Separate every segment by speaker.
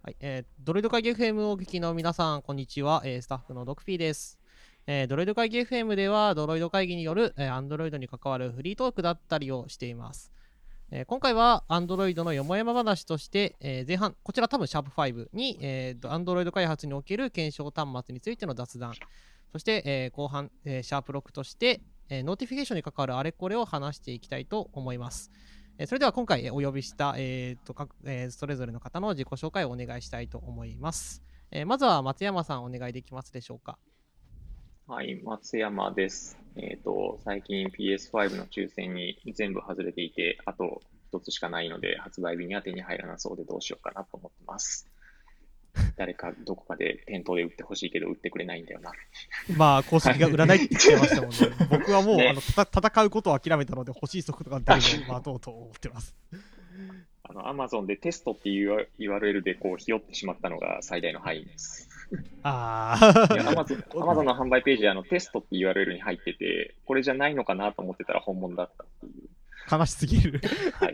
Speaker 1: はい、ドロイド会議 FM をお聞きの皆さん、こんにちは。スタッフのドクピーです。ドロイド会議 FM では、ドロイド会議による、Android に関わるフリートークだったりをしています。今回は Android のよもやま話として、前半、こちら多分シャープ5に、Android 開発における検証端末についての雑談、そして、後半、シャープ6として、ノーティフィケーションに関わるあれこれを話していきたいと思います。それでは今回お呼びした、それぞれの方の自己紹介をお願いしたいと思います。まずは松山さんお願いできますでしょうか。
Speaker 2: はい、松山です。最近 PS5 の抽選に全部外れていて、あと一つしかないので、発売日には手に入らなそうでどうしようかなと思ってます。誰かどこかで店頭で売ってほしいけど売ってくれないんだよな。
Speaker 1: まあ公式が売らないって言ってましたもんね。僕はもう、
Speaker 2: ね、
Speaker 1: 戦うことを諦めたので欲しい速度が出るのを待とうと思ってます。
Speaker 2: Amazon でテストっていう URL でこうひよってしまったのが最大の敗因です。いや、Amazon の販売ページでテストって URL に入ってて、これじゃないのかなと思ってたら本物だったっていう。
Speaker 1: 悲しすぎる。
Speaker 2: はい。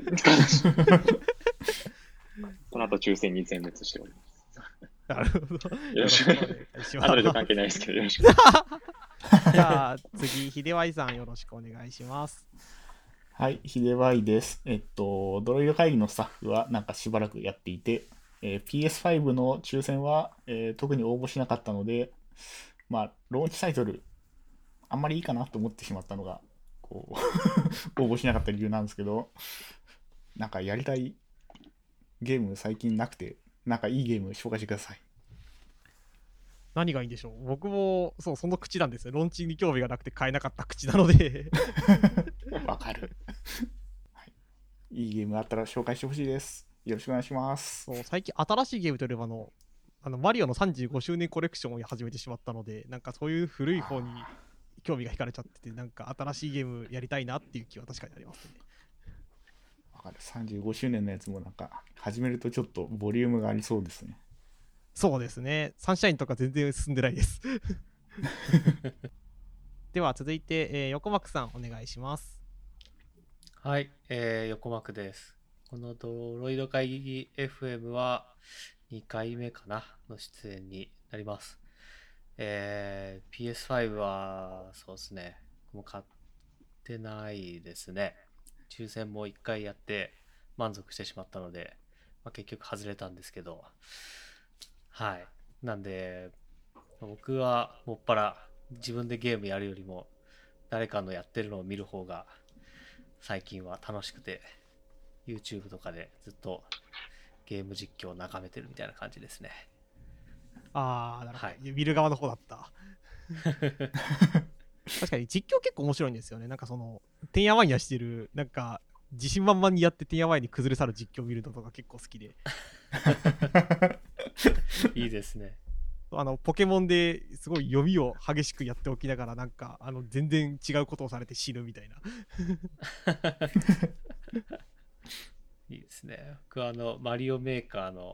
Speaker 2: この後抽選に全滅しております。
Speaker 1: なるほど。
Speaker 2: よろしくお願いします。Android 関係ないですけど、よろしく。
Speaker 1: じゃあ次、秀ワイさんよろしくお願いします。
Speaker 3: はい、ヒデバイです。ドロイド会議のスタッフはなんかしばらくやっていて、PS5 の抽選は、特に応募しなかったので、まあ、ローンチタイトル、あんまりいいかなと思ってしまったのが、こう、応募しなかった理由なんですけど、なんかやりたいゲーム最近なくて、なんかいいゲーム紹介してください。
Speaker 1: 何がいいんでしょう。僕もその口なんですよ。ローンチに興味がなくて買えなかった口なので
Speaker 3: わかる、はい。いいゲームあったら紹介してほしいです。よろしくお願いします。
Speaker 1: そう最近新しいゲームといえばマリオの35周年コレクションを始めてしまったので、なんかそういう古い方に興味が惹かれちゃってて、なんか新しいゲームやりたいなっていう気は確かにありますね。
Speaker 3: わかる。35周年のやつもなんか始めるとちょっとボリュームがありそうですね。
Speaker 1: そうですね。サンシャインとか全然進んでないですでは続いて、横幕さんお願いします。
Speaker 4: はい、横幕です。このドロイド会議 FM は2回目かなの出演になります。PS5 はそうですね、もう買ってないですね。抽選も1回やって満足してしまったので、結局外れたんですけど、はい。なんで、僕はもっぱら自分でゲームやるよりも誰かのやってるのを見る方が最近は楽しくて、 YouTube とかでずっとゲーム実況を眺めてるみたいな感じですね。
Speaker 1: なるほど、
Speaker 4: はい、
Speaker 1: 見る側の方だった確かに実況結構面白いんですよね。なんかてんやわんやしてる、なんか自信満々にやっててんやわんやに崩れ去る実況を見るのとか結構好きで
Speaker 4: いいですね。
Speaker 1: ポケモンですごい読みを激しくやっておきながら、なんか全然違うことをされて死ぬみたいな。
Speaker 4: いいですね。僕はマリオメーカーの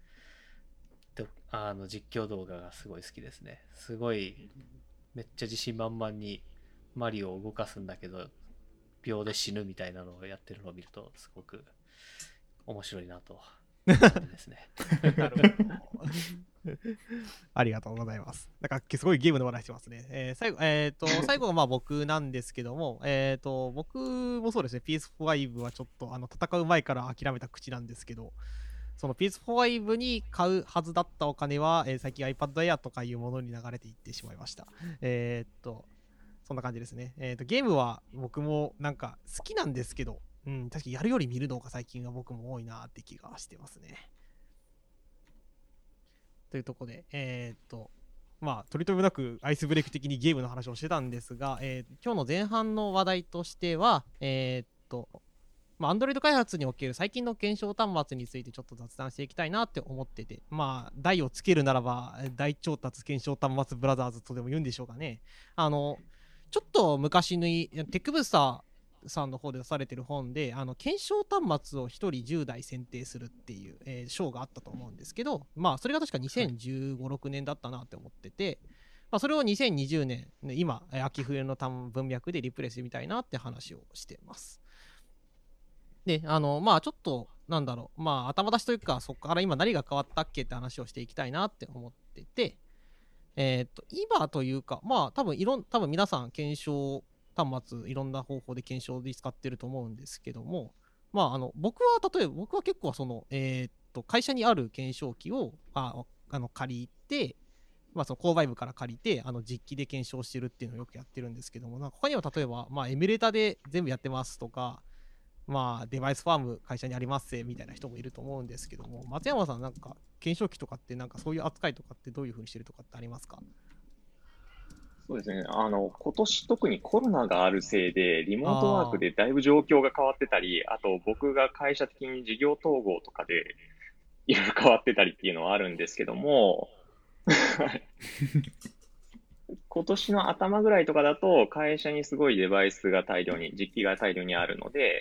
Speaker 4: 実況動画がすごい好きですね。すごいめっちゃ自信満々にマリオを動かすんだけど秒で死ぬみたいなのをやってるのを見るとすごく面白いなとですね。
Speaker 1: なるほどありがとうございます。なんかすごいゲームの話してますね。最後がまあ僕なんですけども、僕もそうですね、PS5 はちょっと戦う前から諦めた口なんですけど、その PS5 に買うはずだったお金は、最近 iPad Air とかいうものに流れていってしまいました。そんな感じですね。ゲームは僕もなんか好きなんですけど、確かにやるより見るのが最近は僕も多いなって気がしてますね。というところで、取り留めなくアイスブレイク的にゲームの話をしてたんですが、今日の前半の話題としては、Android 開発における最近の検証端末についてちょっと雑談していきたいなって思ってて、題をつけるならば、大調達検証端末ブラザーズとでも言うんでしょうかね。ちょっと昔にテックブースターさんの方で出されてる本で検証端末を1人10台選定するっていう、章があったと思うんですけど、それが確か2015、6年だったなって思ってて、それを2020年今秋冬の文脈でリプレイしてみたいなって話をしてます。でちょっとなんだろう、まあ頭出しというか、そこから今何が変わったっけって話をしていきたいなって思ってて、今というか、まあ多分皆さん検証端末いろんな方法で検証で使ってると思うんですけども、まあ僕は結構その会社にある検証機を借りて、まあその購買部から借りて実機で検証してるっていうのをよくやってるんですけども、なんか他には例えばまあエミュレーターで全部やってますとか、まあデバイスファーム会社にありますみたいな人もいると思うんですけども、松山さんなんか検証機とかってなんかそういう扱いとかってどういう風にしてるとかってありますか？
Speaker 2: そうですね。今年特にコロナがあるせいで、リモートワークでだいぶ状況が変わってたり、あと僕が会社的に事業統合とかでいろいろ変わってたりっていうのはあるんですけども、今年の頭ぐらいとかだと、会社にすごいデバイスが実機が大量にあるので、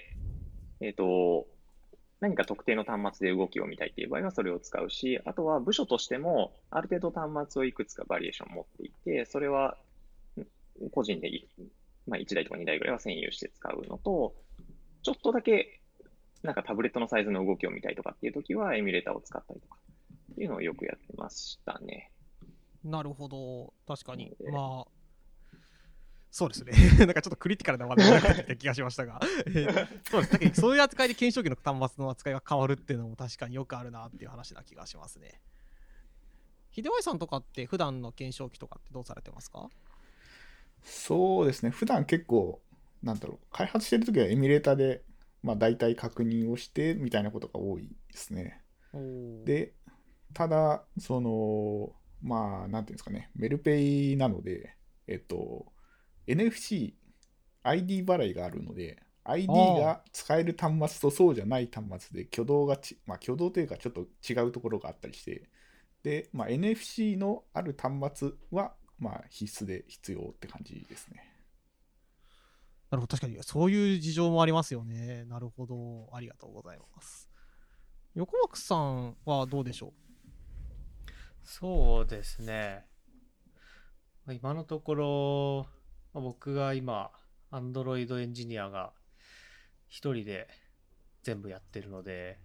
Speaker 2: 何か特定の端末で動きを見たいっていう場合はそれを使うし、あとは部署としてもある程度端末をいくつかバリエーション持っていて、それは個人で、まあ、1台とか2台ぐらいは占有して使うのと、ちょっとだけなんかタブレットのサイズの動きを見たいとかっていうときはエミュレーターを使ったりとかっていうのをよくやってましたね。
Speaker 1: なるほど、確かに。まあそうですねなんかちょっとクリティカルな話題になってきた気がしましたがそうです。だけどそういう扱いで検証機の端末の扱いが変わるっていうのも確かによくあるなっていう話な気がしますね。秀和さんとかって普段の検証機とかってどうされてますか？
Speaker 3: そうですね、普段結構、なんだろう、開発してるときはエミュレーターで、まあ、大体確認をしてみたいなことが多いですね。で、ただ、まあ、なんていうんですかね、メルペイなので、NFC、ID 払いがあるので、ID が使える端末とそうじゃない端末で挙動というかちょっと違うところがあったりして、で、まあ、NFC のある端末は、まあ、必須で必要って感じですね。
Speaker 1: なるほど、確かにそういう事情もありますよね。なるほど、ありがとうございます。横枠さんはどうでしょう？
Speaker 4: そうですね。今のところ、僕が今、Android エンジニアが一人で全部やってるので、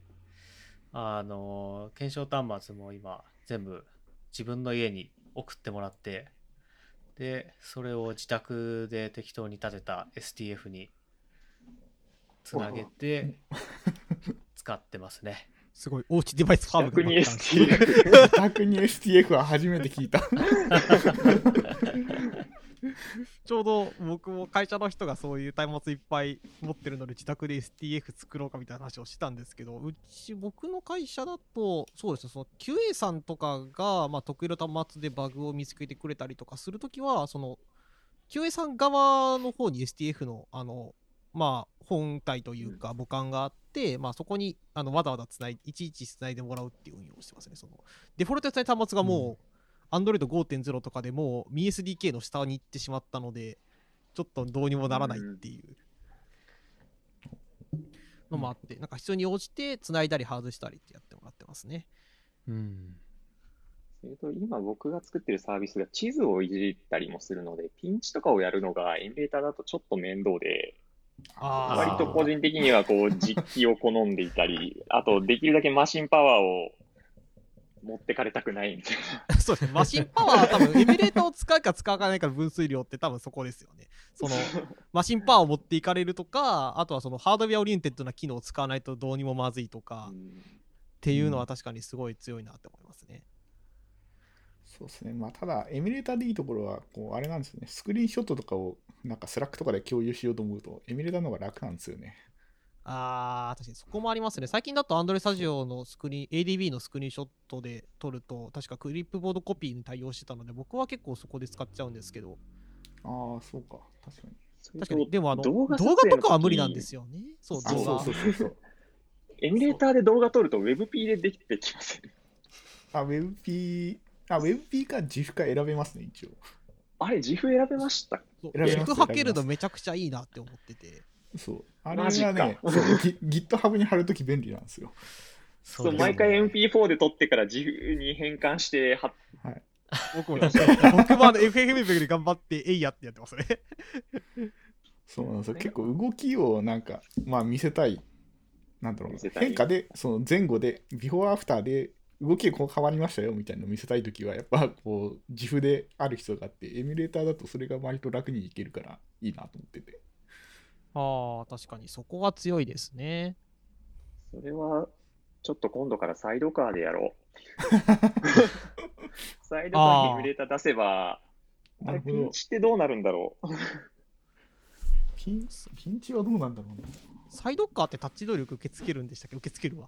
Speaker 4: 検証端末も今全部自分の家に送ってもらって、で、それを自宅で適当に立てた STF につなげて使ってますね。
Speaker 1: すごい、おうちデバイスファーム
Speaker 2: 逆に
Speaker 3: STF 逆に STF は初めて聞いた
Speaker 1: ちょうど僕も会社の人がそういう端末いっぱい持ってるので自宅で STF 作ろうかみたいな話をしてたんですけど、僕の会社だとそうですね、その QA さんとかが、まあ、得意の端末でバグを見つけてくれたりとかするときは、その QA さん側の方に STF のまあ本体というか母艦があって、まあ、そこにわざわざいちいちつないでもらうっていう運用をしてますね。そのデフォルトでつないだ端末がもう、Android 5.0 とかでもう MiSDK の下に行ってしまったので、ちょっとどうにもならないっていうのもあって、なんか必要に応じて繋いだり外したりってやってもらってますね。
Speaker 2: 今僕が作ってるサービスが地図をいじったりもするので、ピンチとかをやるのがエミュレーターだとちょっと面倒で、割と個人的にはこう実機を好んでいたり、あとできるだけマシンパワーを持ってかれたくないみたい
Speaker 1: なそうですね、マシンパワーは多分エミュレーターを使うか使わないかの分数量って多分そこですよね。そのマシンパワーを持っていかれるとか、あとはそのハードウェアオリエンテッドな機能を使わないとどうにもまずいとかっていうのは確かにすごい強いなって思いますね。
Speaker 3: そうですね。まあ、ただ、エミュレーターでいいところは、あれなんですよね。スクリーンショットとかを、なんかスラックとかで共有しようと思うと、エミュレーターの方が楽なんですよね。
Speaker 1: 確かにそこもありますね。最近だと Android Studio のADB のスクリーンショットで撮ると、確かクリップボードコピーに対応してたので、僕は結構そこで使っちゃうんですけど。
Speaker 3: そうか。確かに。
Speaker 1: 確かに。でも動画とかは無理なんですよね。そう、動画。
Speaker 3: そう。
Speaker 2: エミュレーターで動画撮ると WebP でできてきますよね。
Speaker 3: WebP か GIF か選べますね、一応。
Speaker 2: あれ、GIF 選べました？
Speaker 1: GIF はけるのめちゃくちゃいいなって思ってて。
Speaker 3: そう。あれがね、GitHub に貼るとき便利なんですよ。
Speaker 2: そう、毎回 MP4 で撮ってから GIF に変換して貼っ
Speaker 3: はい。
Speaker 1: 僕もFFmpeg で頑張ってえいやってやってますね。
Speaker 3: そうなんですよ。結構動きをなんか、まあ見せたいなんだろうな
Speaker 2: 見せたい
Speaker 3: 変化でその前後でビフォーアフターで動きがこう変わりましたよみたいなのを見せたいときはやっぱこう自負である必要があってエミュレーターだとそれが割と楽にいけるからいいなと思ってて。
Speaker 1: ああ、確かにそこは強いですね。
Speaker 2: それは、ちょっと今度からサイドカーでやろう。サイドカーにエミュレーター出せば、あれ、
Speaker 3: なるほど
Speaker 2: ピンチってどうなるんだろう。
Speaker 3: ピンチはどうなんだろうね。
Speaker 1: サイドカーってタッチ能力受け付けるんでしたっけ？受け付けるわ。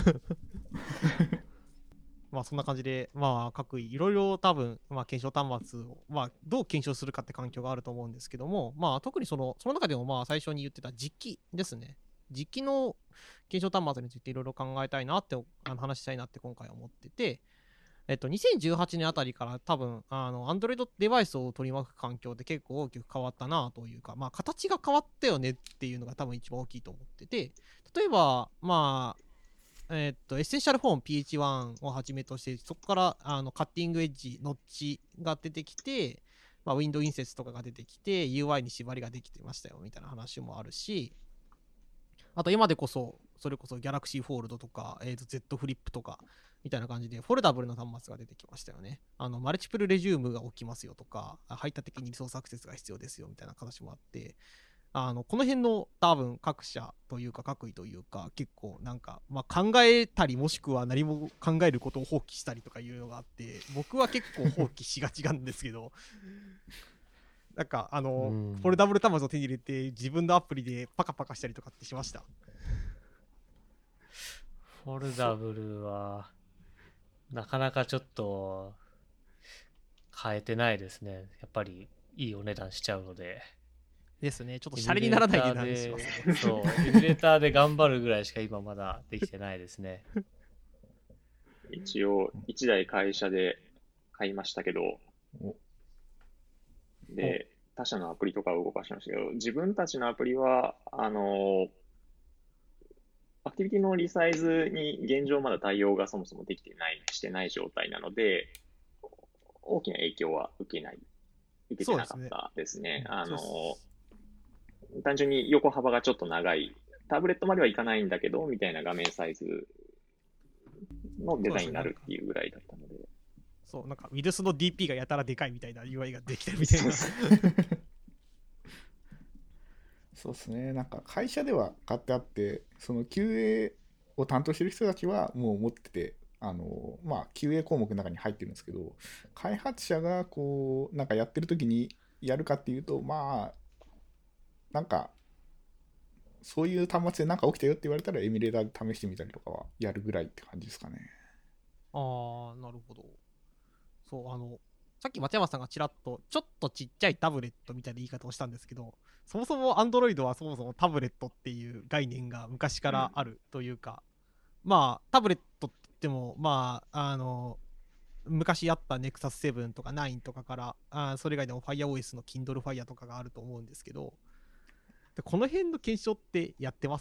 Speaker 1: まあそんな感じで、まあ各位いろいろ多分、まあ、検証端末を、まあ、どう検証するかって環境があると思うんですけども、まあ特にその中でもまあ最初に言ってた実機ですね。実機の検証端末についていろいろ考えたいなって話したいなって今回思ってて、2018年あたりから多分Android デバイスを取り巻く環境って結構大きく変わったなというか、まあ形が変わったよねっていうのが多分一番大きいと思ってて、例えばまあエッセンシャルフォーム PH1 をはじめとして、そこからカッティングエッジ、ノッチが出てきて、まあ、ウィンドウインセスとかが出てきて、UI に縛りができてましたよみたいな話もあるし、あと今でこそ、それこそ Galaxy Fold とか、Z フリップとか、みたいな感じで、フォルダブルな端末が出てきましたよね。マルチプルレジュームが起きますよとか、排他的にリソースアクセスが必要ですよみたいな形もあって、この辺の多分各社というか各位というか結構なんか、まあ、考えたりもしくは何も考えることを放棄したりとかいうのがあって、僕は結構放棄しがちなんですけどなんかフォルダブル端末を手に入れて自分のアプリでパカパカしたりとかってしました？
Speaker 4: フォルダブルはなかなかちょっと変えてないですね。やっぱりいいお値段しちゃうので。
Speaker 1: ですね。ちょっとシャレにならない値段にしますね。
Speaker 4: そう、エミュレーターで頑張るぐらいしか今まだできてないですね。
Speaker 2: 一応、1台会社で買いましたけど、で、他社のアプリとかを動かしましたけど、自分たちのアプリは、アクティビティのリサイズに現状まだ対応がそもそもできてない、してない状態なので、大きな影響は受けてなかったですね。単純に横幅がちょっと長い、タブレットまではいかないんだけど、みたいな画面サイズのデザインになるっていうぐらいだったので。
Speaker 1: そう、なんか Windows の DP がやたらでかいみたいな UI ができてるみたいな。
Speaker 3: そうですね。なんか会社では買ってあって、その QA を担当してる人たちはもう持ってて、まあ QA 項目の中に入ってるんですけど、開発者がこうなんかやってる時にやるかっていうと、まあなんかそういう端末で何か起きたよって言われたらエミュレーターで試してみたりとかはやるぐらいって感じですかね。
Speaker 1: ああ、なるほど。そう、さっき松山さんがちらっとちょっとちっちゃいタブレットみたいな言い方をしたんですけど、そもそも Android はそもそもタブレットっていう概念が昔からあるというか、まあタブレットって言ってもまあ昔あった Nexus 7とか9とかからそれ以外でも FireOS の Kindle Fire とかがあると思うんですけど、でこの辺の検証ってやってます？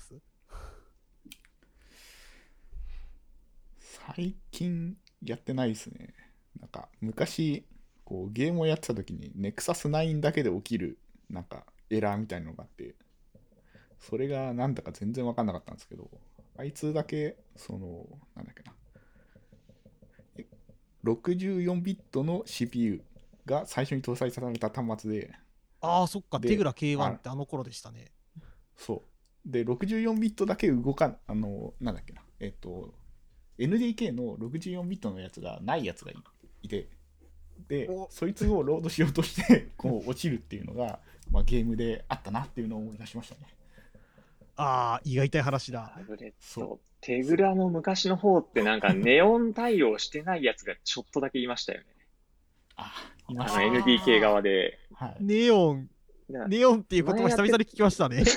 Speaker 3: 最近やってないですね。なんか昔こうゲームをやってた時に Nexus 9だけで起きるなんかエラーみたいなのがあって、それがなんだか全然分かんなかったんですけど、あいつだけそのなんだっけな、64ビットの CPU が最初に搭載された端末で、
Speaker 1: ああ、そっか、
Speaker 3: で
Speaker 1: テグラ K1 って頃でしたね。
Speaker 3: そうで64ビットだけ動かなんだっけな、NDK の64ビットのやつがないやつがいて、でそいつをロードしようとしてこう落ちるっていうのが、まあ、ゲームであったなっていうのを思い出しましたね。
Speaker 1: ああ、意外たい話だ。
Speaker 2: タブレット、テグラの昔の方ってなんかネオン対応してないやつがちょっとだけいましたよね。
Speaker 3: いました。
Speaker 2: NDK 側で。
Speaker 3: はい、
Speaker 1: ネオンっていう言葉久々に聞きましたね。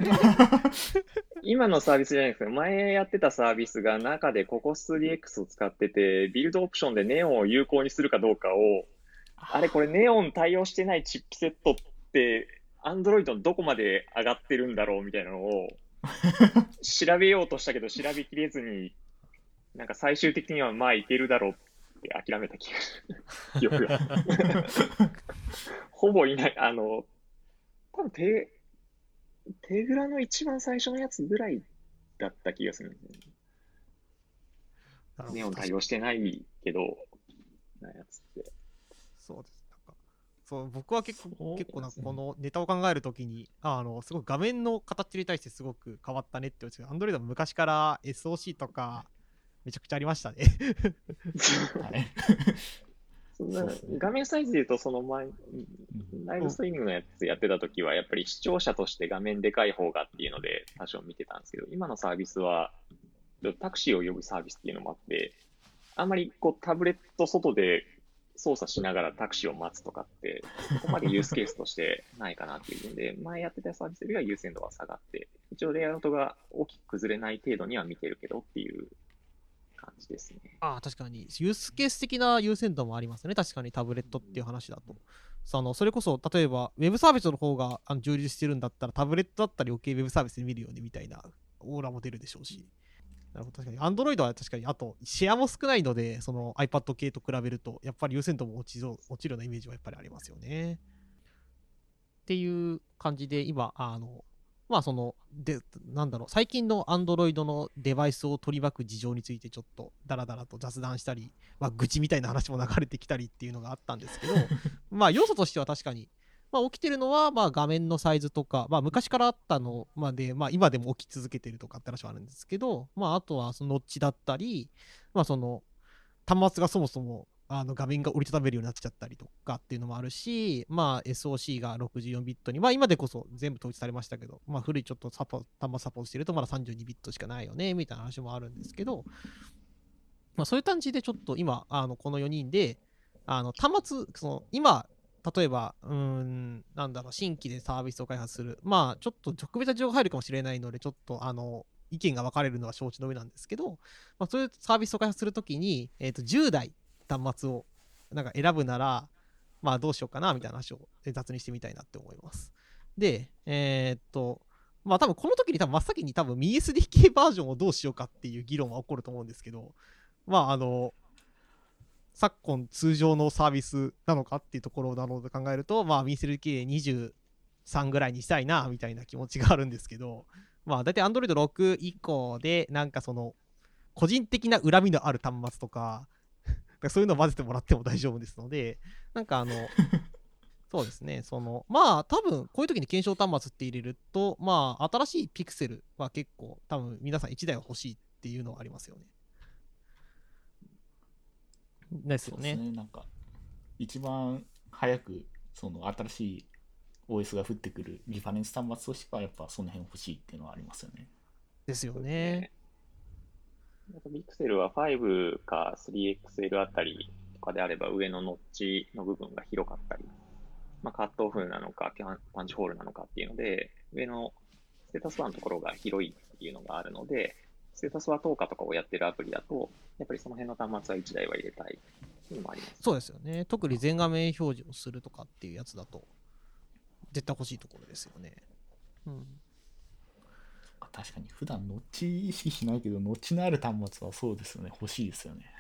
Speaker 2: 今のサービスじゃないですけど、前やってたサービスが中で COCOS3X を使ってて、ビルドオプションでネオンを有効にするかどうかを、あれこれネオン対応してないチップセットって、Android のどこまで上がってるんだろうみたいなのを調べようとしたけど調べきれずに、なんか最終的にはまあいけるだろうって諦めた記憶が。ほぼいない、多分テグラの一番最初のやつぐらいだった気がするんですよね。
Speaker 1: なるほど
Speaker 2: ネオン対応してないけど、なやつって。
Speaker 1: そうです。そう僕は結構なんかこのネタを考えるときにすごく画面の形に対してすごく変わったねって言うんですけど、Android も昔から SOC とかめちゃくちゃありましたね。
Speaker 3: はい。
Speaker 2: そんな
Speaker 3: そうですね。
Speaker 2: 画面サイズで言うと、その前、ライブストリーミングのやつやってた時は、やっぱり視聴者として画面でかい方がっていうので多少見てたんですけど、今のサービスは、タクシーを呼ぶサービスっていうのもあって、あんまりこうタブレット外で操作しながらタクシーを待つとかって、そこまでユースケースとしてないかなっていうので、前やってたサービスよりは優先度は下がって、一応レイアウトが大きく崩れない程度には見てるけどっていう感じですね。
Speaker 1: 確かにユースケース的な優先度もありますね。確かにタブレットっていう話だと。それこそ例えばウェブサービスの方が充実してるんだったらタブレットだったら余計ウェブサービスで見るよねみたいなオーラも出るでしょうし。なるほど、確かに Android は確かに、あとシェアも少ないので、その iPad 系と比べるとやっぱり優先度も落ちるようなイメージはやっぱりありますよね。っていう感じで今なんだろう、最近の Android のデバイスを取り巻く事情についてちょっとダラダラと雑談したり、愚痴みたいな話も流れてきたりっていうのがあったんですけど、要素としては確かに、起きてるのは画面のサイズとか、昔からあったので、今でも起き続けてるとかって話はあるんですけど、あとはそのノッチだったり、その端末がそもそも画面が折りたためるようになっちゃったりとかっていうのもあるし、SOC が64ビットに、今でこそ全部統一されましたけど、古いちょっと端末サポートしてるとまだ32ビットしかないよねみたいな話もあるんですけど、そういう感じでちょっと今この4人で端末今例えばなんだろう、新規でサービスを開発する、ちょっと特別な情報入るかもしれないのでちょっと意見が分かれるのは承知の上なんですけど、そういうサービスを開発するときに、10台端末をなんか選ぶなら、どうしようかなみたいな話を雑にしてみたいなって思います。で、多分この時に真っ先にMiSDK バージョンをどうしようかっていう議論は起こると思うんですけど、昨今通常のサービスなのかっていうところなので考えると、MiSDK23 ぐらいにしたいなみたいな気持ちがあるんですけど、大体 Android 6以降でなんか個人的な恨みのある端末とかそういうのを混ぜてもらっても大丈夫ですので、なんかそうですね、多分こういう時に検証端末って入れると、新しいピクセルは結構多分皆さん1台は欲しいっていうのはありますよね。ですよね。
Speaker 3: そうですね。なんか一番早くその新しい OS が降ってくるリファレンス端末としてはやっぱその辺欲しいっていうのはありますよね。
Speaker 1: ですよね。
Speaker 2: ピクセルは5か 3XL あたりとかであれば上のノッチの部分が広かったり、カットオフなのかパンチホールなのかっていうので、上のステータスバーのところが広いっていうのがあるので、ステータスバー投下とかをやってるアプリだと、やっぱりその辺の端末は1台は入れたいっていうのもあります。
Speaker 1: そうですよね。特に全画面表示をするとかっていうやつだと、絶対欲しいところですよね。
Speaker 3: 確かに普段ノッチ意識しないけど、ノッチのある端末はそうですよね。欲しいですよね。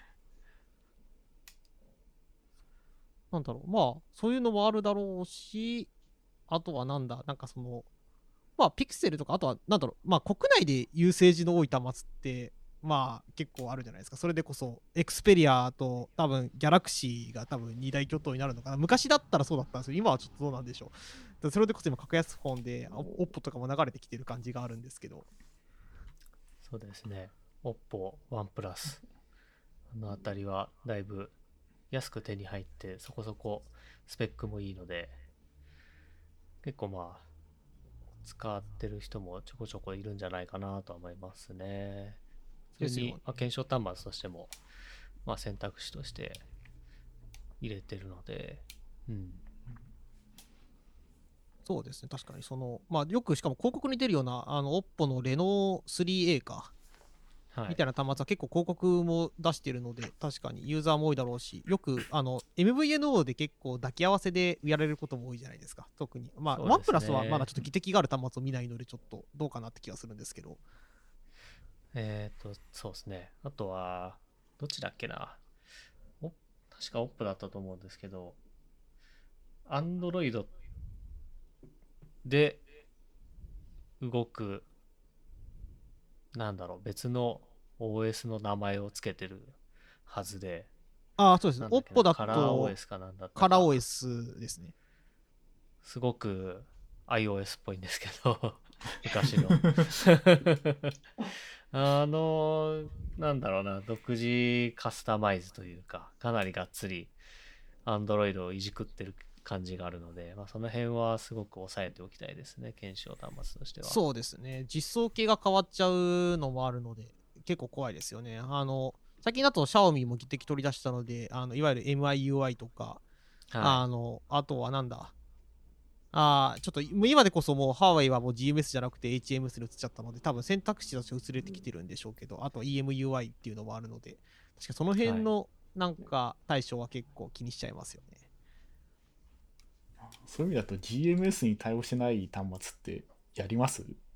Speaker 1: なんだろう、そういうのもあるだろうし、あとはなんかピクセルとか、あとはなんだろう、国内でユーセージの多い端末って、結構あるじゃないですか。それでこそ、エクスペリアと多分ギャラクシーが多分二大巨頭になるのかな。昔だったらそうだったんですよ。今はちょっとどうなんでしょう。それでこそ今、格安フォンで、OPPO とかも流れてきてる感じがあるんですけど。
Speaker 4: そうですね。OPPO、OnePlus、あのあたりはだいぶ安く手に入って、そこそこスペックもいいので、結構使ってる人もちょこちょこいるんじゃないかなと思いますね。普通に、検証端末としても、選択肢として入れてるので、
Speaker 1: そうですね、確かによくしかも広告に出るようなOPPO のレノ 3A か、みたいな端末は結構広告も出してるので、確かにユーザーも多いだろうし、よくMVNO で結構抱き合わせでやられることも多いじゃないですか。特にワンプラスはまだちょっと技的がある端末を見ないのでちょっとどうかなって気がするんですけど。
Speaker 4: そうですね。あとはどっちだっけな、確か OPPO だったと思うんですけど、Android で動くなんだろう、別の OS の名前をつけてるはずで、
Speaker 1: そうですね。
Speaker 4: なんだっけな
Speaker 1: OPPO だ
Speaker 4: カラー
Speaker 1: と
Speaker 4: OS かなんだったか
Speaker 1: カラー OS ですね。
Speaker 4: すごく iOS っぽいんですけど、昔の。なんだろうな、独自カスタマイズというか、かなりがっつり Android をいじくってる感じがあるので、その辺はすごく押さえておきたいですね、検証端末としては。
Speaker 1: そうですね。実装系が変わっちゃうのもあるので、結構怖いですよね。最近だと Xiaomi も技的取り出したので、いわゆる MIUI とか、
Speaker 4: は
Speaker 1: あとはなんだ、ちょっと今でこそもうハワイはもう GMS じゃなくて HMS に移っちゃったので、多分選択肢として移れてきてるんでしょうけど、あと EMUI っていうのもあるので、確かその辺のなんか対象は結構気にしちゃいますよね。
Speaker 3: そういう意味だと GMS に対応してない端末ってやります？
Speaker 2: いえ、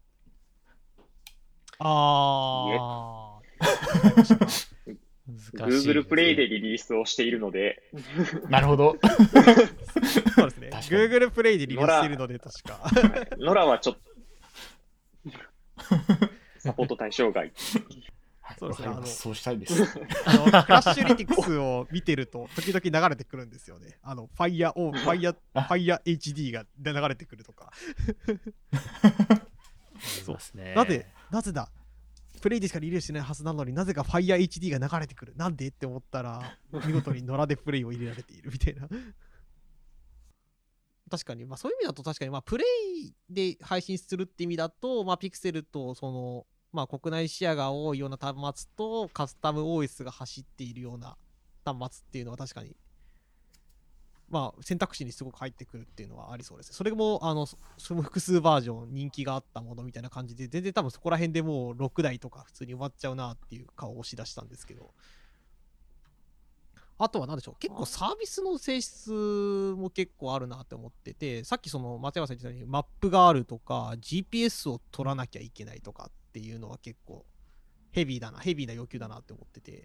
Speaker 1: わかりましたか。
Speaker 4: 難しいですね
Speaker 2: Google プレイでリリースをしているので、
Speaker 3: なるほど。
Speaker 1: そうですね。
Speaker 3: 確かに
Speaker 1: Google プレイでリリースしているので、確か。
Speaker 2: ノラはちょっとサポート対象外。
Speaker 1: そうですね
Speaker 3: わかりますそうしたいです。
Speaker 1: クラッシュリティクスを見てると、時々流れてくるんですよね。Fire HD が流れてくるとか。
Speaker 4: そうですね。
Speaker 1: なぜだプレイでしかリリースしないはずなのになぜか Fire HD が流れてくる。なんでって思ったら、見事に野良でプレイを入れられているみたいな。確かに、そういう意味だと確かに、プレイで配信するって意味だと、ピクセルと国内シェアが多いような端末とカスタム OS が走っているような端末っていうのは確かに選択肢にすごく入ってくるっていうのはありそうですね。それもそれも複数バージョン人気があったものみたいな感じで、全然多分そこら辺でもう6台とか普通に終わっちゃうなっていう顔を押し出したんですけど、あとは何でしょう、結構サービスの性質も結構あるなって思ってて、さっき松山さん言ってたようにマップがあるとか GPS を取らなきゃいけないとかっていうのは結構ヘビーな要求だなって思ってて。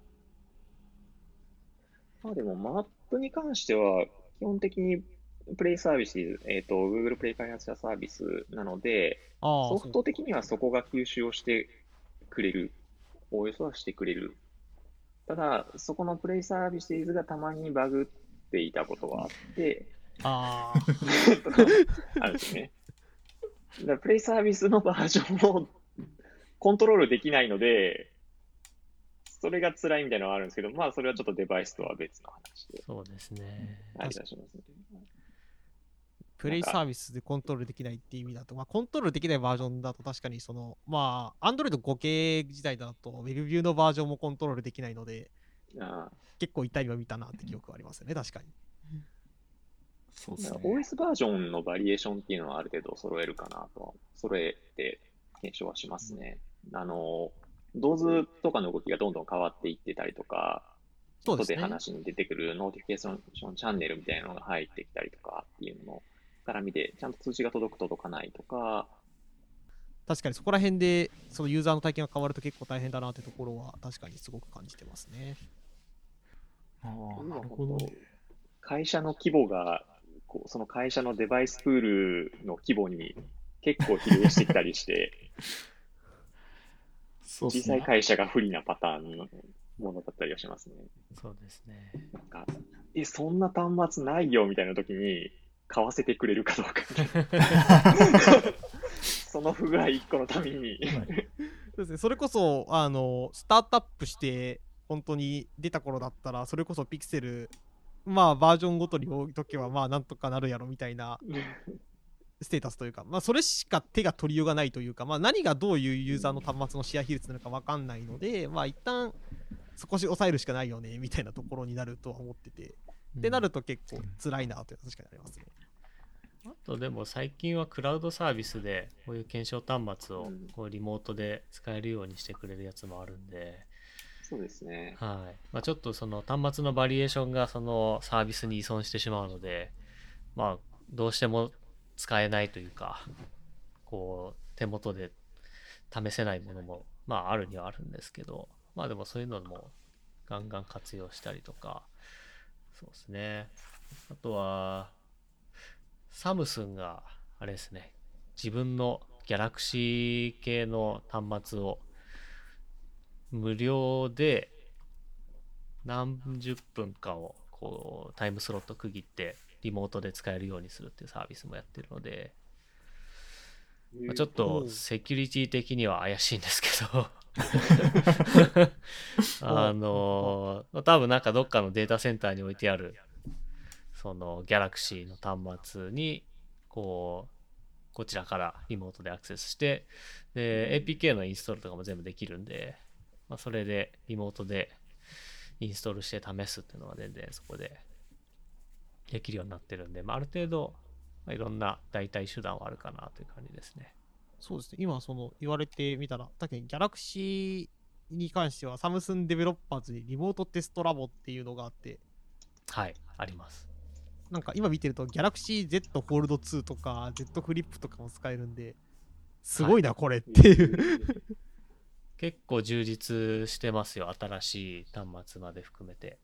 Speaker 2: でもマップに関しては、基本的にプレイサービス、Google プレイ開発者サービスなので、ソフト的にはそこが吸収をしてくれる。OS はしてくれる。ただ、そこのプレイサービスがたまにバグっていたことはあって、
Speaker 1: あ
Speaker 2: るんですね。だからプレイサービスのバージョンをコントロールできないので、それが辛いみたいなのはあるんですけど、それはちょっとデバイスとは別の話で。
Speaker 4: そうですね。
Speaker 2: ありがとうございますね。
Speaker 1: プレイサービスでコントロールできないっていう意味だと、コントロールできないバージョンだと確かにAndroid 5系自体だと WebView のバージョンもコントロールできないので、結構痛い目を見たなって記憶はありますよね、確かに。
Speaker 3: そうですね。
Speaker 2: OS バージョンのバリエーションっていうのはある程度揃えるかなと、揃えて検証はしますね。ドーズとかの動きがどんどん変わっていってたりとか、後で話に出てくるノーティフィケーションチャンネルみたいなのが入ってきたりとかっていうのから見て、ちゃんと通知が届かないとか。
Speaker 1: 確かにそこら辺でそのユーザーの体験が変わると結構大変だなってところは確かにすごく感じてますね。
Speaker 3: なるほどね。
Speaker 2: 会社の規模が、その会社のデバイスプールの規模に結構比例してきたりして、小さい会社が不利なパターンのものだったりはしますね。
Speaker 4: そうですね。
Speaker 2: そんな端末ないよみたいな時に買わせてくれるかどうかその不具合1個のために
Speaker 1: そうですね。それこそスタートアップして本当に出た頃だったら、それこそピクセルバージョンごとに置いとけばなんとかなるやろみたいなステータスというか、それしか手が取りようがないというか、何がどういうユーザーの端末のシェア比率なのか分かんないので、一旦少し抑えるしかないよねみたいなところになるとは思ってて、ってなると結構辛いなというのは確かにありますね。
Speaker 4: あとでも最近はクラウドサービスでこういう検証端末をこうリモートで使えるようにしてくれるやつもあるんで、
Speaker 2: そうですね。
Speaker 4: はい。ちょっとその端末のバリエーションがそのサービスに依存してしまうので、どうしても使えないというか、こう手元で試せないものもあるにはあるんですけど、でもそういうのもガンガン活用したりとか、そうですね。あとはサムスンがあれですね、自分のギャラクシー系の端末を無料で何十分かをこうタイムスロット区切ってリモートで使えるようにするっていうサービスもやってるので、ちょっとセキュリティ的には怪しいんですけど多分なんかどっかのデータセンターに置いてあるそのギャラクシーの端末にこちらからリモートでアクセスして、で APK のインストールとかも全部できるんで、それでリモートでインストールして試すっていうのは全然そこでできるようになってるんで、ある程度いろんな代替手段はあるかなという感じですね。
Speaker 1: そうですね。今言われてみたら、確かにギャラクシーに関してはサムスンデベロッパーズにリモートテストラボっていうのがあって、
Speaker 4: はい、あります。
Speaker 1: なんか今見てるとギャラクシー Z フォールド2とか Z フリップとかも使えるんで、すごいな、これっていう。
Speaker 4: 結構充実してますよ、新しい端末まで含めて。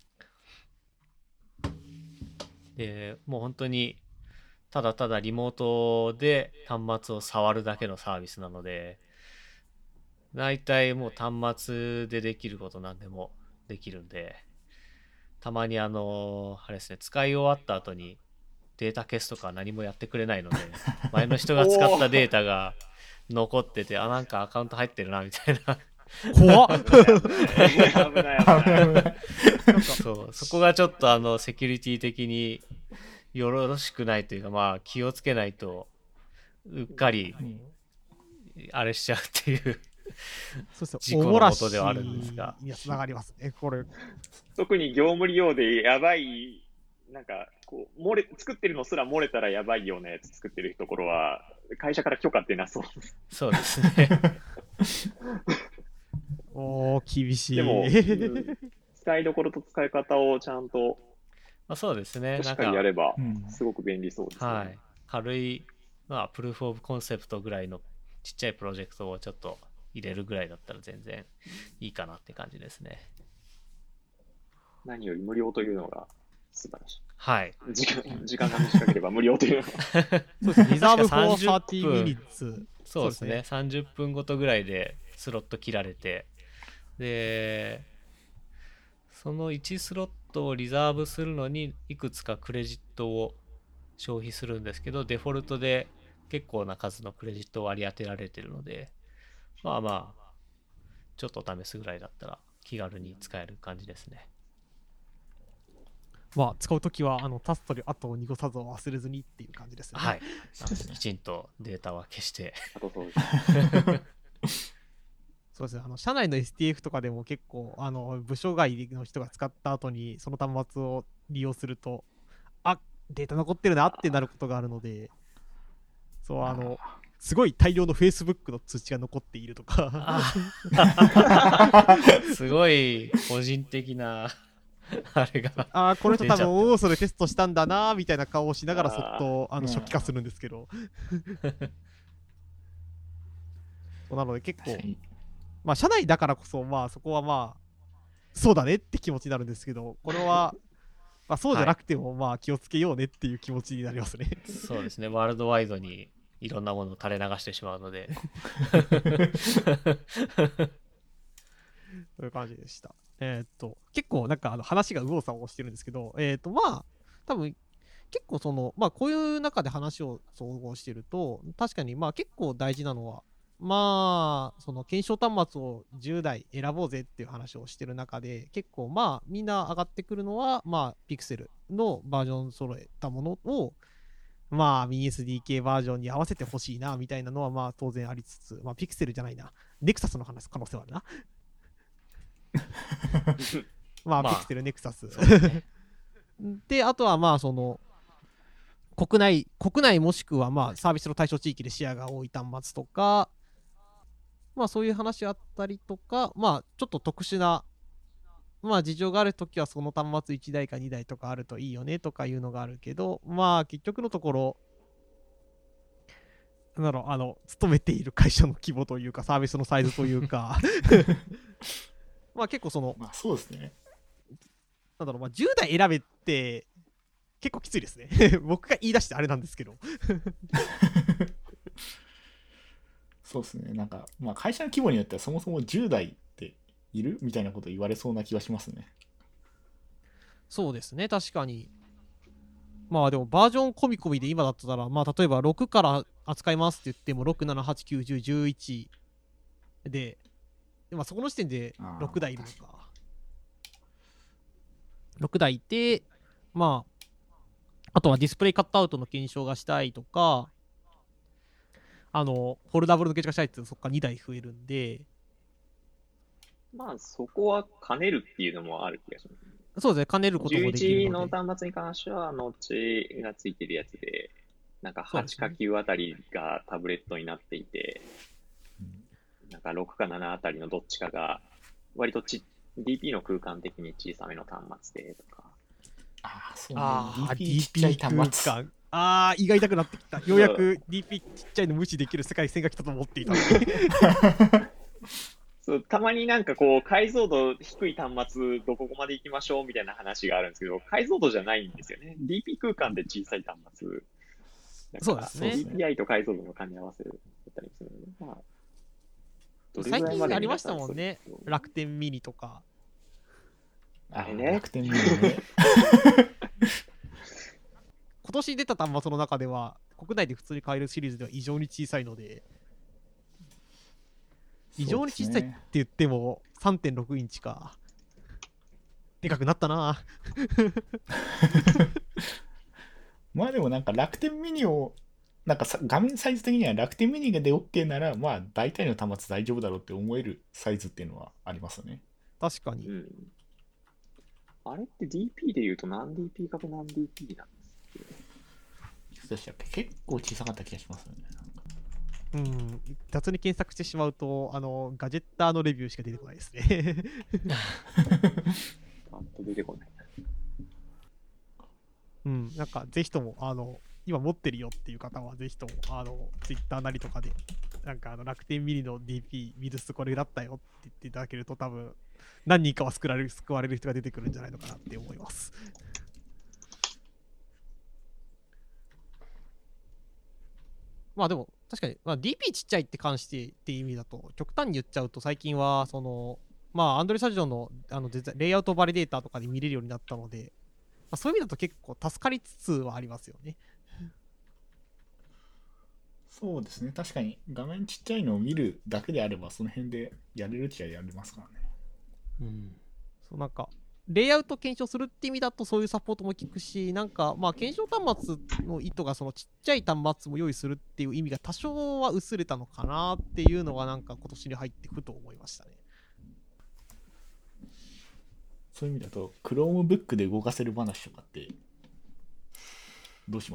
Speaker 4: でもう本当にただただリモートで端末を触るだけのサービスなので、大体もう端末でできることなんでもできるんで、たまにあれですね、使い終わった後にデータ消すとか何もやってくれないので、前の人が使ったデータが残ってて、なんかアカウント入ってるなみたいな。
Speaker 1: 怖っ
Speaker 2: 危ない
Speaker 4: そこがちょっとセキュリティ的によろしくないというか、気をつけないとうっかりあれしちゃうっていう事故の元ではあるんですが、
Speaker 1: いや、つながりますね、これ。
Speaker 2: 特に業務利用でやばい、なんかこう作ってるのすら漏れたらやばいようなやつ作ってるところは会社から許可ってなそうです。
Speaker 4: そうですね。
Speaker 1: 厳しい。
Speaker 2: でも、使いどころと使い方をちゃんと
Speaker 4: そうですね。
Speaker 2: しっかりやればすごく便利そうですね。
Speaker 4: はい。軽い、プルーフオブコンセプトぐらいのちっちゃいプロジェクトをちょっと入れるぐらいだったら全然いいかなって感じですね。
Speaker 2: 何より無料というのが素晴らしい。
Speaker 4: はい。
Speaker 2: 時間が短ければ無料というのが。
Speaker 1: そうですね。リザーブフォー30ミニッツ。
Speaker 4: そうですね。30分ごとぐらいでスロット切られて、で、その1スロットをリザーブするのにいくつかクレジットを消費するんですけど、デフォルトで結構な数のクレジットを割り当てられてるので、ちょっと試すぐらいだったら気軽に使える感じですね。
Speaker 1: 使うときはタストで後を濁さずを忘れずにっていう感じですね。
Speaker 4: はい。きちんとデータは消して。
Speaker 1: そうですね。社内の STF とかでも結構部署外の人が使った後にその端末を利用すると、データ残ってるなってなることがあるので、すごい大量の Facebook の通知が残っているとか
Speaker 4: すごい個人的なあれが
Speaker 1: この人多分それテストしたんだなみたいな顔をしながらそっと初期化するんですけどなので結構社内だからこそそこはそうだねって気持ちになるんですけど、これはそうじゃなくても気をつけようねっていう気持ちになりますね。
Speaker 4: そうですね。ワールドワイドにいろんなものを垂れ流してしまうので
Speaker 1: そういう感じでした。結構なんか話が右往左往してるんですけど、多分結構こういう中で話を総合してると、確かに結構大事なのは、その検証端末を10台選ぼうぜっていう話をしてる中で、結構みんな上がってくるのは、ピクセルのバージョン揃えたものを、ミニ SDK バージョンに合わせてほしいなみたいなのは当然ありつつ、ピクセルじゃないな、ネクサスの可能性はあるな。ピクセル、ネクサス。で、あとは国内もしくはサービスの対象地域でシェアが多い端末とか、そういう話あったりとか、ちょっと特殊な、事情があるときはその端末1台か2台とかあるといいよねとかいうのがあるけど、結局のところ、勤めている会社の規模というか、サービスのサイズというか、結構
Speaker 3: そうですね。
Speaker 1: 10台選べって結構きついですね。僕が言い出してあれなんですけど。
Speaker 3: そうですね。なんか、まあ会社の規模によってはそもそも10代っているみたいなこと言われそうな気はしますね。
Speaker 1: そうですね、確かに。まあでもバージョン込み込みで今だったら、まあ例えば6から扱いますって言っても、6、7、8、9、10、11で、まあそこの時点で6台いるのか。6台いて、まあ、あとはディスプレイカットアウトの検証がしたいとか、フォルダブルの検証がしたいって言うとそこから2台増えるんで、
Speaker 2: まあ、そこは兼ねるっていうのもある気がします。
Speaker 1: そうですね、兼ねることもできる
Speaker 2: 11
Speaker 1: ので。
Speaker 2: の端末に関しては、ノッチがついてるやつで、なんか8か
Speaker 1: そうですね
Speaker 2: 9あたりがタブレットになっていて、なんか6か7あたりのどっちかが、割とDP の空間的に小さめの端末でとか。
Speaker 3: ああ、そうね。
Speaker 1: ああ、
Speaker 3: DP ちっちゃい
Speaker 1: DP
Speaker 3: 端末。
Speaker 1: 空間。ああ、胃が痛くなってきた。ようやく DP ちっちゃいの無視できる世界線が来たと思っていたのに。
Speaker 2: そう、たまになんかこう、解像度低い端末、こまで行きましょうみたいな話があるんですけど、解像度じゃないんですよね。DP 空間で小さい端末。
Speaker 1: そうですね
Speaker 2: DPI と解像度の兼ね合わせだったりするので、まあ、どれぐらい
Speaker 1: 最近
Speaker 2: まで
Speaker 1: ありましたもん
Speaker 2: 皆
Speaker 1: ね
Speaker 2: さんそう。
Speaker 1: 楽天ミニとか。
Speaker 3: あ
Speaker 2: ね
Speaker 3: 楽天ミニね。
Speaker 1: 今年出た端末の中では、国内で普通に買えるシリーズでは異常に小さいので、異常に小さいって言っても 3.6 インチか。でかくなったな。
Speaker 3: まあでもなんか楽天ミニを、なんか画面サイズ的には楽天ミニで OK なら、まあ大体の端末大丈夫だろうって思えるサイズっていうのはありますね。
Speaker 1: 確かに。
Speaker 2: うん。あれって DP で言うと何 DP か何 DP なんですっけ？
Speaker 3: いくつでしたっけ？結構小さかった気がしますよね。
Speaker 1: 雑に検索してしまうと、ガジェッターのレビューしか出てこないですね。
Speaker 2: パッと出てこない。
Speaker 1: なんかぜひとも、今持ってるよっていう方は、ぜひとも、Twitter なりとかで、なんか楽天ミニの DP、ミルスこれだったよって言っていただけると、多分、何人かは救われる人が出てくるんじゃないのかなって思います。まあでも、確かに、まあ、DP ちっちゃいって関してっていう意味だと、極端に言っちゃうと、最近は、まあ、Android スタジオのレイアウトバリデータとかで見れるようになったので、まあ、そういう意味だと結構助かりつつはありますよね。
Speaker 3: そうですね。確かに画面ちっちゃいのを見るだけであれば、その辺でやれるっちゃやれますからね。
Speaker 1: そうなんかレイアウト検証するって意味だとそういうサポートも効くし、なんかまあ検証端末の意図がそのちっちゃい端末も用意するっていう意味が多少は薄れたのかなっていうのはなんか今年に入ってふと思いましたね。
Speaker 3: そういう意味だと、Chromebook で動かせる話とかってどうします？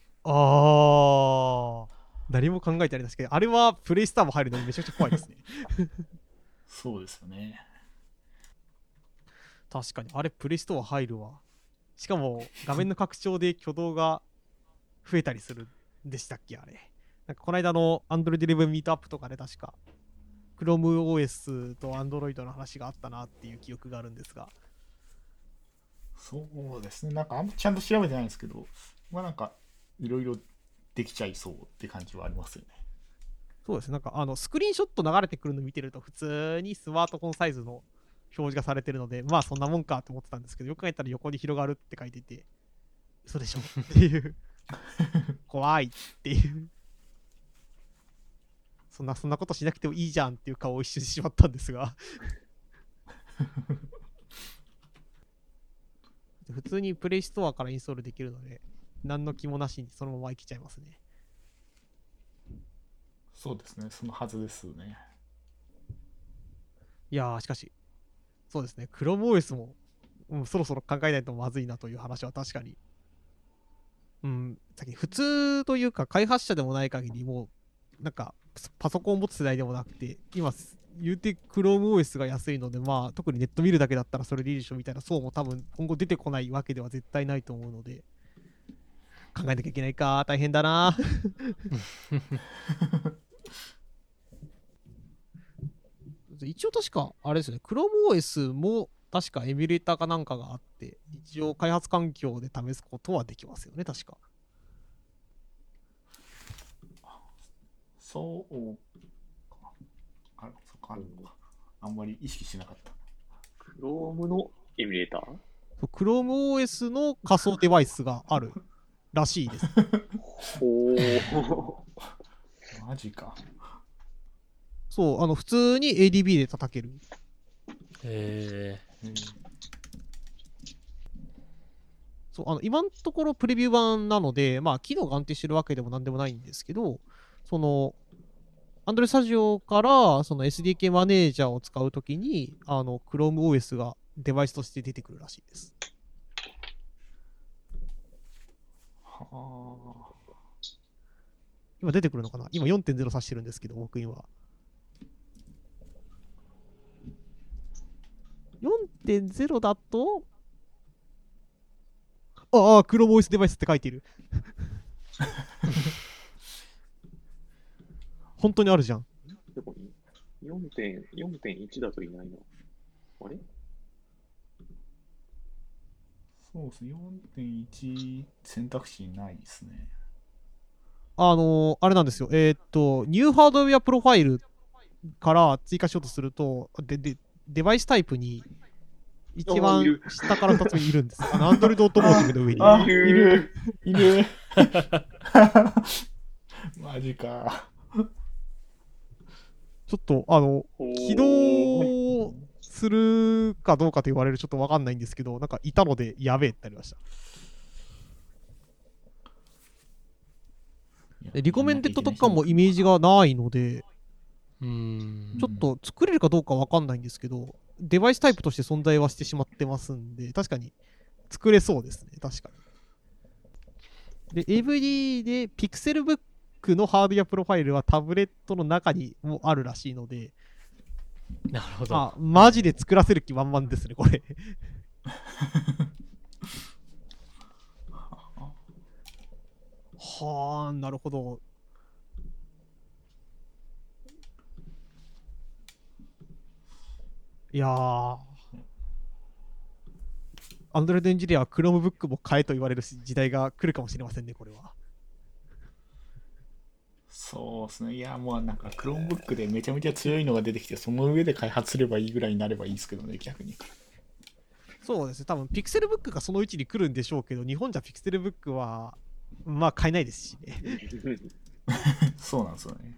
Speaker 1: 何も考えてありますけど、あれはプレイスターも入るのにめちゃくちゃ怖いですね。
Speaker 3: そうですよね。
Speaker 1: 確かにあれプレイストア入るわ。しかも画面の拡張で挙動が増えたりするんでしたっけあれ。なんかこの間の Android 11ミートアップとかで確か ChromeOS と Android の話があったなっていう記憶があるんですが。
Speaker 3: そうですね。なんかあんまちゃんと調べてないんですけど、まあなんかいろいろできちゃいそうって感じはありますよね。
Speaker 1: そうですね。なんかスクリーンショット流れてくるの見てると普通にスマートフォンサイズの表示がされてるので、まあそんなもんかと思ってたんですけど、よく考えたら横に広がるって書いてて、嘘でしょっていう怖いっていうそんなことしなくてもいいじゃんっていう顔を一瞬してしまったんですが普通にプレイストアからインストールできるので、何の気もなしにそのまま生きちゃいますね。
Speaker 3: そうですね。そのはずですね。
Speaker 1: いやー、しかしそうですね、ChromeOS も、そろそろ考えないとまずいなという話は確かに、さっき普通というか開発者でもない限りもうなんかパソコンを持つ世代でもなくて、今言うて ChromeOS が安いので、まあ特にネット見るだけだったらそれでいいでしょみたいな層も多分今後出てこないわけでは絶対ないと思うので、考えなきゃいけないか、大変だな一応確かあれですね、ChromeOS も確かエミュレーターかなんかがあって、一応開発環境で試すことはできますよね、確か。
Speaker 3: そうあんまり意識しなかった。
Speaker 2: Chrome のエミュレーター？
Speaker 1: ChromeOS の仮想デバイスがあるらしいです。
Speaker 2: ほー。
Speaker 3: マジか。
Speaker 1: そう、普通に ADB で叩ける。そう、今のところプレビュー版なので、まあ、機能が安定してるわけでもなんでもないんですけど、その、Android Studio からその SDK マネージャーを使うときに、ChromeOS がデバイスとして出てくるらしいです。
Speaker 3: はあ。
Speaker 1: 今出てくるのかな？今 4.0 指してるんですけど、僕今。4.0 だと、ChromeOS デバイスって書いている。本当にあるじゃん。
Speaker 2: どこに 4.1 だといないな。あれ？
Speaker 3: そうですね。4.1 選択肢ないですね。
Speaker 1: あれなんですよ。ニューハードウェアプロファイルから追加しようとすると、デバイスタイプに一番下から2つ目にいるんです。Android オートモーティブの上に。
Speaker 3: あ、いる。マジか。
Speaker 1: ちょっと、起動するかどうかと言われるちょっとわかんないんですけど、なんかいたのでやべえってなりました。リコメンテッドとかもイメージがないので、ちょっと作れるかどうかわかんないんですけど、デバイスタイプとして存在はしてしまってますんで、確かに作れそうですね、確かに。で、AVD で Pixelbook のハードウェアプロファイルはタブレットの中にもあるらしいので、
Speaker 4: なるほど。
Speaker 1: マジで作らせる気満々ですね、これ。はあ、なるほど。いやー、Android エンジニアは Chromebook も買えと言われる時代が来るかもしれませんね、これは。
Speaker 3: そうですね。いや、もうなんか Chromebook でめちゃめちゃ強いのが出てきて、その上で開発すればいいぐらいになればいいですけどね、逆に。
Speaker 1: そうですね、多分 Pixelbook がその位置に来るんでしょうけど、日本じゃ Pixelbook は、まあ買えないですしね。
Speaker 3: そうなんですよね。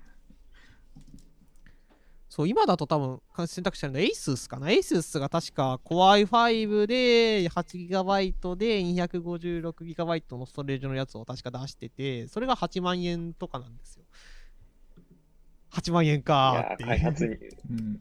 Speaker 1: そう、今だと多分選択肢あるの ASUS かな。ASUS が確か Core i5 で 8GB で 256GB のストレージのやつを確か出してて、それが8万円とかなんですよ。8万円かーっていう。
Speaker 2: 開発に、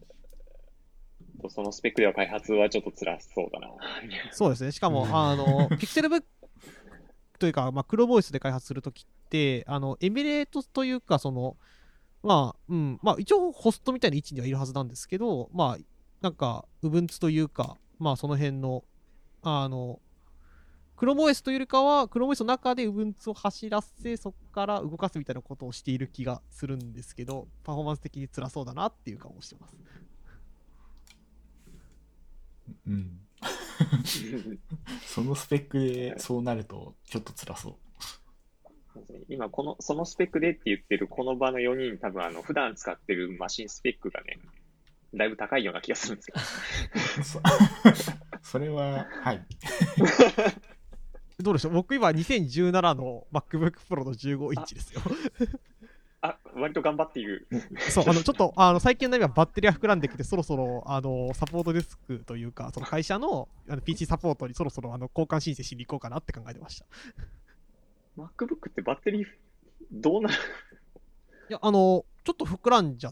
Speaker 2: そのスペックでは開発はちょっと辛そうだな。
Speaker 1: そうですね。しかも、Pixelbook というか、まあ、ChromeOS で開発するときって、エミュレートというか、まあ、一応ホストみたいな位置にはいるはずなんですけど、まあ、なんか、Ubuntu というか、まあ、その辺の、ChromeOS というよりかは、ChromeOS の中で Ubuntu を走らせ、そこから動かすみたいなことをしている気がするんですけど、パフォーマンス的に辛そうだなっていう顔をしてます。
Speaker 3: そのスペックでそうなると、ちょっと辛そう。
Speaker 2: 今そのスペックでって言ってるこの場の4人、多分普段使ってるマシンスペックがね、だいぶ高いような気がするんですけど。
Speaker 3: それは、はい。
Speaker 1: どうでしょう、僕今2017の MacBook Pro の15インチですよ。
Speaker 2: 割と頑張っている。
Speaker 1: そう、ちょっと、最近の今バッテリーが膨らんできて、そろそろ、サポートデスクというか、その会社のPC サポートにそろそろ交換申請しに行こうかなって考えてました。
Speaker 2: MacBook ってバッテリー、どうなる？
Speaker 1: いや、ちょっと膨らんじゃって、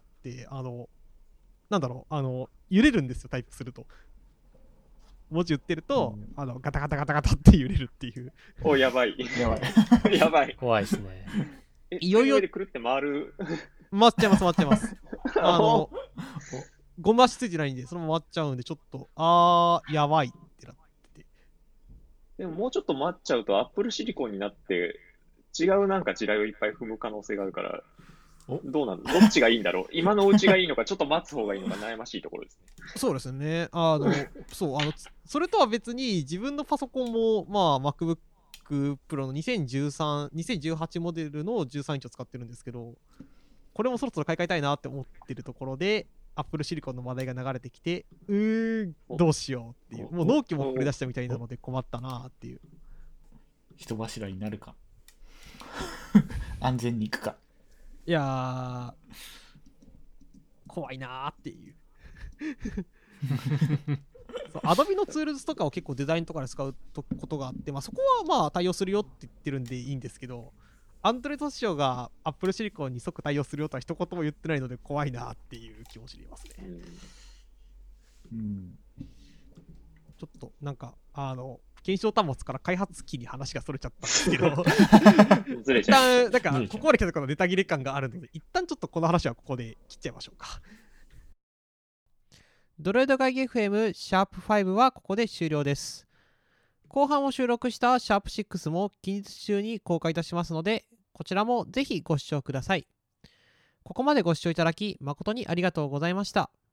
Speaker 1: なんだろう、揺れるんですよ、タイプすると。文字打ってると、ガタガタガタガタって揺れるっていう。
Speaker 2: お、やばい。
Speaker 3: やばい。
Speaker 2: やばい。
Speaker 4: 怖いですね。
Speaker 1: いよいよ。
Speaker 2: でくるって回る。
Speaker 1: 回っちゃいます。ゴム足ついてないんで、そのまま回っちゃうんで、ちょっと、やばいってなってて。
Speaker 2: でももうちょっと待っちゃうと、Apple シリコンになって、違うなんか地雷をいっぱい踏む可能性があるから、どうなんだ、どっちがいいんだろう。今のうちがいいのか、ちょっと待つ方がいいのか悩ましいところですね。
Speaker 1: そうですね。そう、それとは別に、自分のパソコンも、まあ、MacBook Pro の2018モデルの13インチを使ってるんですけど、これもそろそろ買い替えたいなって思ってるところで、 Apple シリコンの話題が流れてきて、どうしようっていう、もう納期も繰り出したみたいなので困ったなっていう。
Speaker 3: 人柱になるか安全に行くか。
Speaker 1: いやー、怖いなーっていうそう。Adobe のツールズとかを結構デザインとかで使うことがあって、そこはまあ対応するよって言ってるんでいいんですけど、Android 仕様が Apple シリコンに即対応するよとは一言も言ってないので怖いなっていう気持ちでいますね。ちょっとなんか検証端末から開発機に話がそれちゃったんですけど
Speaker 2: ずれちゃう。
Speaker 1: なんかここまで来たところのネタ切れ感があるので、一旦ちょっとこの話はここで切っちゃいましょうか。ドロイド会議 FM シャープ5はここで終了です。後半を収録したシャープ6も近日中に公開いたしますので、こちらもぜひご視聴ください。ここまでご視聴いただき誠にありがとうございました。